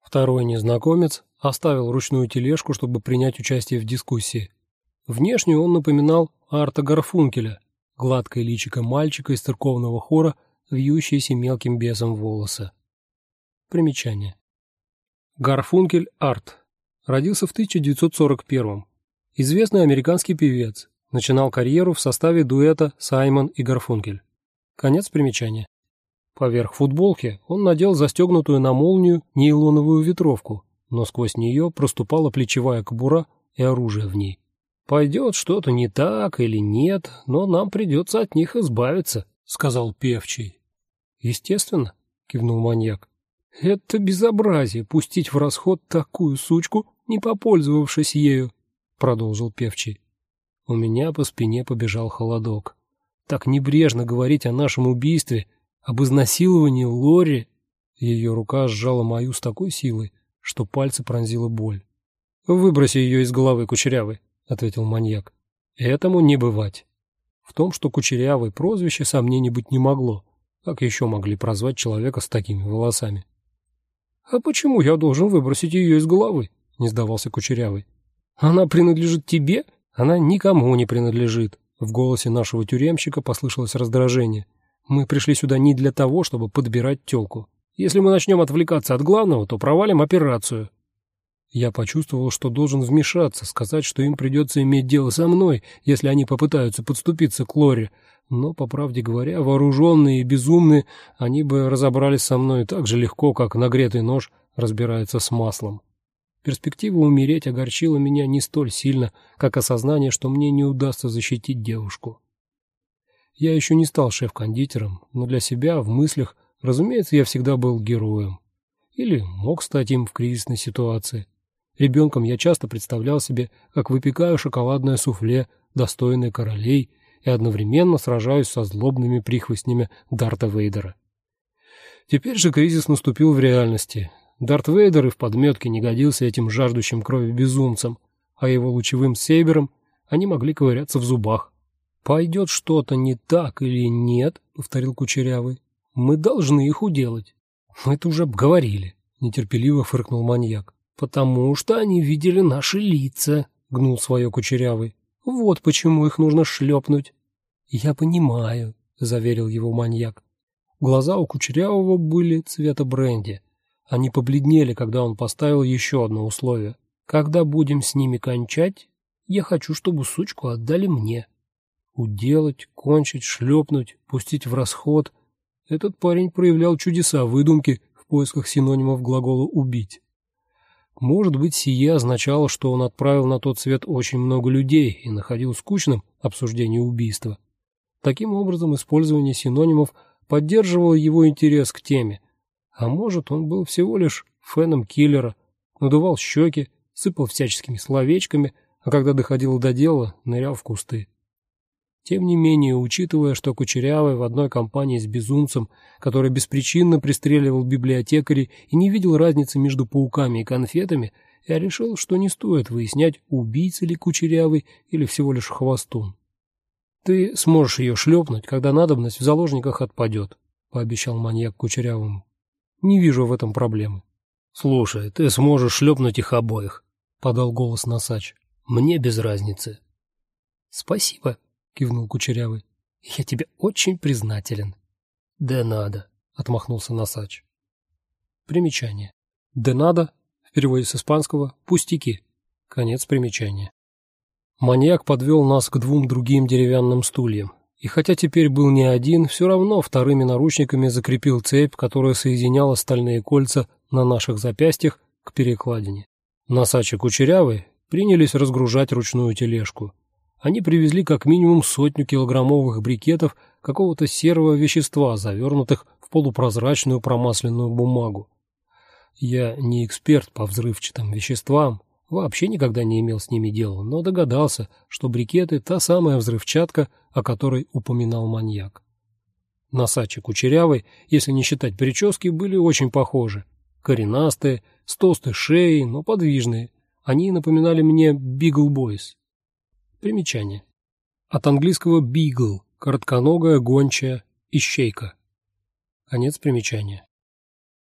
Второй незнакомец оставил ручную тележку, чтобы принять участие в дискуссии. Внешне он напоминал Арта Гарфункеля, гладкое личико мальчика из церковного хора, вьющиеся мелким бесом волосы. Примечание. Гарфункель Арт. Родился в 1941-м. Известный американский певец. Начинал карьеру в составе дуэта Саймон и Гарфункель. Конец примечания. Поверх футболки он надел застегнутую на молнию нейлоновую ветровку, но сквозь нее проступала плечевая кобура и оружие в ней. «Пойдет что-то не так или нет, но нам придется от них избавиться», — сказал певчий. «Естественно», — кивнул маньяк. «Это безобразие пустить в расход такую сучку, не попользовавшись ею», — продолжил певчий. У меня по спине побежал холодок. Так небрежно говорить о нашем убийстве, об изнасиловании Лори. Ее рука сжала мою с такой силой, что пальцы пронзила боль. «Выброси ее из головы, Кучерявый», — ответил маньяк. «Этому не бывать». В том, что Кучерявый прозвище, сомнений быть не могло. Как еще могли прозвать человека с такими волосами? «А почему я должен выбросить ее из головы?» — не сдавался Кучерявый. «Она принадлежит тебе? Она никому не принадлежит». В голосе нашего тюремщика послышалось раздражение. «Мы пришли сюда не для того, чтобы подбирать тёлку. Если мы начнем отвлекаться от главного, то провалим операцию». Я почувствовал, что должен вмешаться, сказать, что им придется иметь дело со мной, если они попытаются подступиться к Лоре. Но, по правде говоря, вооруженные и безумные, они бы разобрались со мной так же легко, как нагретый нож разбирается с маслом. Перспектива умереть огорчила меня не столь сильно, как осознание, что мне не удастся защитить девушку. Я еще не стал шеф-кондитером, но для себя, в мыслях, разумеется, я всегда был героем. Или мог стать им в кризисной ситуации. Ребенком я часто представлял себе, как выпекаю шоколадное суфле, достойное королей, и одновременно сражаюсь со злобными прихвостнями Дарта Вейдера. Теперь же кризис наступил в реальности. Дарт Вейдер и в подметке не годился этим жаждущим крови безумцам, а его лучевым сейбером они могли ковыряться в зубах. «Пойдет что-то не так или нет», — повторил Кучерявый, — «мы должны их уделать». «Мы это уже обговорили», — нетерпеливо фыркнул маньяк. «Потому что они видели наши лица», — гнул свое Кучерявый. «Вот почему их нужно шлепнуть». «Я понимаю», — заверил его маньяк. Глаза у Кучерявого были цвета бренди. Они побледнели, когда он поставил еще одно условие. «Когда будем с ними кончать, я хочу, чтобы сучку отдали мне». Уделать, кончить, шлепнуть, пустить в расход. Этот парень проявлял чудеса выдумки в поисках синонимов глагола «убить». Может быть, сие означало, что он отправил на тот свет очень много людей и находил скучным обсуждение убийства. Таким образом, использование синонимов поддерживало его интерес к теме. А может, он был всего лишь фэном киллера, надувал щеки, сыпал всяческими словечками, а когда доходило до дела, нырял в кусты. Тем не менее, учитывая, что Кучерявый в одной компании с безумцем, который беспричинно пристреливал библиотекарей и не видел разницы между пауками и конфетами, я решил, что не стоит выяснять, убийца ли Кучерявый или всего лишь хвостун. «Ты сможешь ее шлепнуть, когда надобность в заложниках отпадет», — пообещал маньяк Кучерявому. «Не вижу в этом проблемы». «Слушай, ты сможешь шлепнуть их обоих», — подал голос Носач. «Мне без разницы». «Спасибо», — кивнул Кучерявый. «Я тебе очень признателен». «Да надо», — отмахнулся Носач. Примечание. «Да надо», в переводе с испанского, «пустяки». Конец примечания. Маньяк подвел нас к двум другим деревянным стульям. И хотя теперь был не один, все равно вторыми наручниками закрепил цепь, которая соединяла стальные кольца на наших запястьях к перекладине. Носач и Кучерявый принялись разгружать ручную тележку. Они привезли как минимум 100 килограммовых брикетов какого-то серого вещества, завернутых в полупрозрачную промасленную бумагу. Я не эксперт по взрывчатым веществам, вообще никогда не имел с ними дела, но догадался, что брикеты — та самая взрывчатка, о которой упоминал маньяк. Носач и Кучерявый, если не считать прически, были очень похожи. Коренастые, с толстой шеей, но подвижные. Они напоминали мне Beagle Boys. Примечание. От английского beagle – коротконогая, гончая, ищейка. Конец примечания. В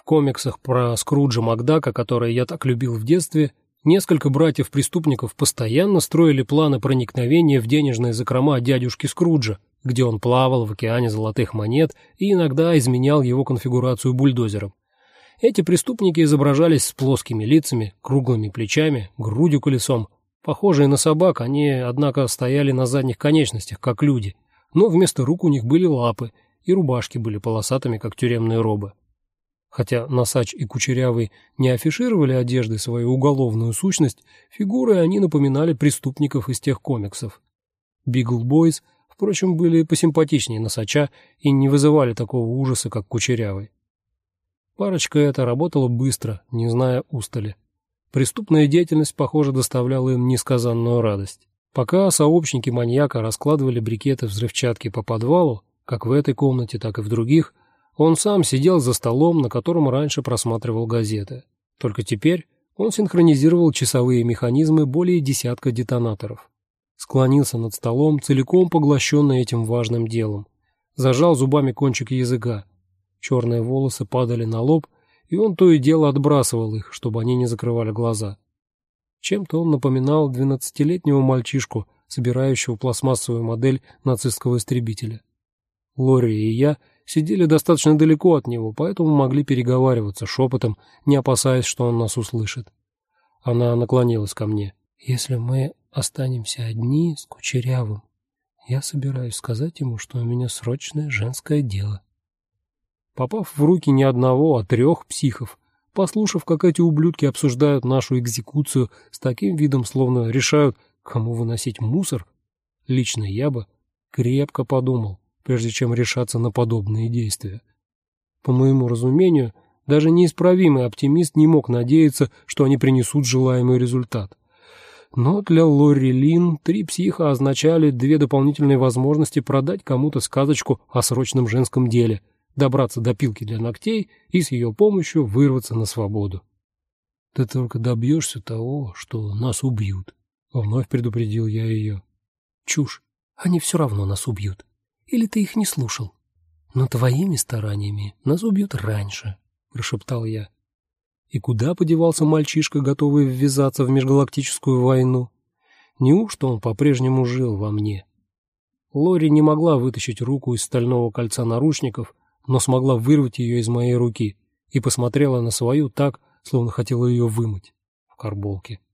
комиксах про Скруджа Макдака, которые я так любил в детстве, несколько братьев-преступников постоянно строили планы проникновения в денежные закрома дядюшки Скруджа, где он плавал в океане золотых монет и иногда изменял его конфигурацию бульдозером. Эти преступники изображались с плоскими лицами, круглыми плечами, грудью колесом. Похожие на собак, они, однако, стояли на задних конечностях, как люди, но вместо рук у них были лапы, и рубашки были полосатыми, как тюремные робы. Хотя Носач и Кучерявый не афишировали одеждой свою уголовную сущность, фигурой они напоминали преступников из тех комиксов. Бигл Бойз, впрочем, были посимпатичнее Носача и не вызывали такого ужаса, как Кучерявый. Парочка эта работала быстро, не зная устали. Преступная деятельность, похоже, доставляла им несказанную радость. Пока сообщники маньяка раскладывали брикеты взрывчатки по подвалу, как в этой комнате, так и в других, он сам сидел за столом, на котором раньше просматривал газеты. Только теперь он синхронизировал часовые механизмы более десятка детонаторов. Склонился над столом, целиком поглощенный этим важным делом. Зажал зубами кончик языка. Черные волосы падали на лоб, и он то и дело отбрасывал их, чтобы они не закрывали глаза. Чем-то он напоминал 12-летнего мальчишку, собирающего пластмассовую модель нацистского истребителя. Лори и я сидели достаточно далеко от него, поэтому могли переговариваться шепотом, не опасаясь, что он нас услышит. Она наклонилась ко мне. «Если мы останемся одни с Кучерявым, я собираюсь сказать ему, что у меня срочное женское дело». Попав в руки не одного, а 3 психов, послушав, как эти ублюдки обсуждают нашу экзекуцию с таким видом, словно решают, кому выносить мусор, лично я бы крепко подумал, прежде чем решаться на подобные действия. По моему разумению, даже неисправимый оптимист не мог надеяться, что они принесут желаемый результат. Но для Лори Лин 3 психа означали 2 дополнительные возможности продать кому-то сказочку о срочном женском деле, добраться до пилки для ногтей и с ее помощью вырваться на свободу. «Ты только добьешься того, что нас убьют», — вновь предупредил я ее. «Чушь. Они все равно нас убьют. Или ты их не слушал? Но твоими стараниями нас убьют раньше», — прошептал я. И куда подевался мальчишка, готовый ввязаться в межгалактическую войну? Неужто он по-прежнему жил во мне? Лори не могла вытащить руку из стального кольца наручников, но смогла вырвать ее из моей руки и посмотрела на свою так, словно хотела ее вымыть в карболке.